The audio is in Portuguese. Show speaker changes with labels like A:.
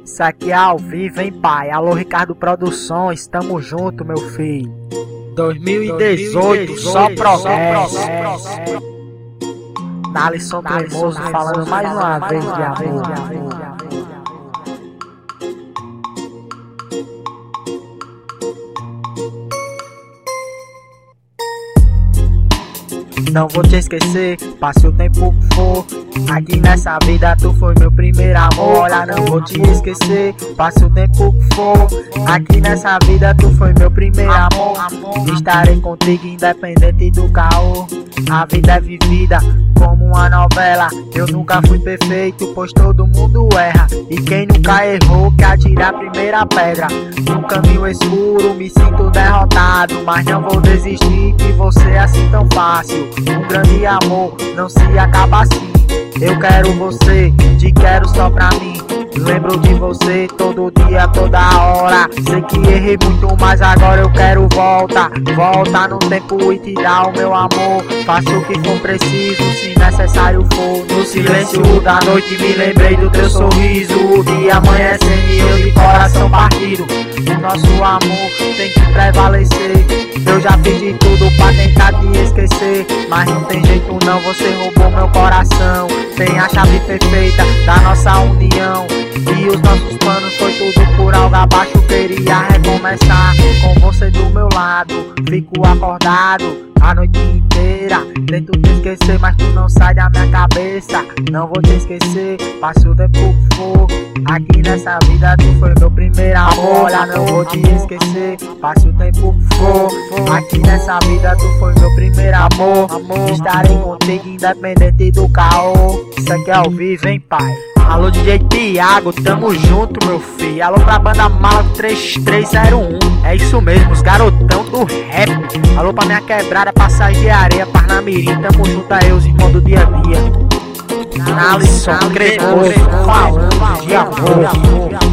A: Isso aqui é ao vivo, hein, pai? Alô, Ricardo Produções, tamo junto, meu filho. 2018, só progresso. Nalisson Cremoso falando mais uma vez de amor. Não vou te esquecer, passe o tempo que for. Aqui nessa vida tu foi meu primeiro amor. Olha, não vou te esquecer, passe o tempo que for. Aqui nessa vida tu foi meu primeiro amor. Estarei contigo independente do caô. A vida é vivida como uma novela. Eu nunca fui perfeito, pois todo mundo erra. E quem nunca errou quer atirar a primeira pedra. No caminho escuro me sinto derrotado, mas não vou desistir de você assim tão fácil. Um grande amor não se acaba assim. Eu quero você, te quero só pra mim. Lembro de você todo dia, toda hora. Sei que errei muito, mas agora eu quero volta. Volta no tempo e te dar o meu amor. Faço o que for preciso, se necessário for. No silêncio da noite me lembrei do teu sorriso. O dia amanhecendo e eu de coração partido. O nosso amor tem que prevalecer. Eu já fiz de tudo pra tentar te esquecer, mas não tem jeito não, você roubou meu coração. Tem a chave perfeita da nossa união, e os nossos planos foi tudo por algo abaixo. Queria recomeçar com você do meu lado. Fico acordado a noite inteira, tento te esquecer, mas tu não sai da minha cabeça. Não vou te esquecer, passe o tempo que for. Aqui nessa vida tu foi meu primeiro amor. Olha, não vou te esquecer, passe o tempo que for. Aqui nessa vida tu foi meu primeiro amor. Estarei contigo independente do caô. Isso aqui é ao vivo, hein, pai? Alô, DJ Thiago, tamo junto, meu filho. Alô pra banda Mala 3301. É isso mesmo, os garotão do rap. Alô pra minha quebrada, Passagem de Areia, Parnamirim. Tamo junto aí, os irmãos do dia a dia. Nalisson Cremoso falando de amor.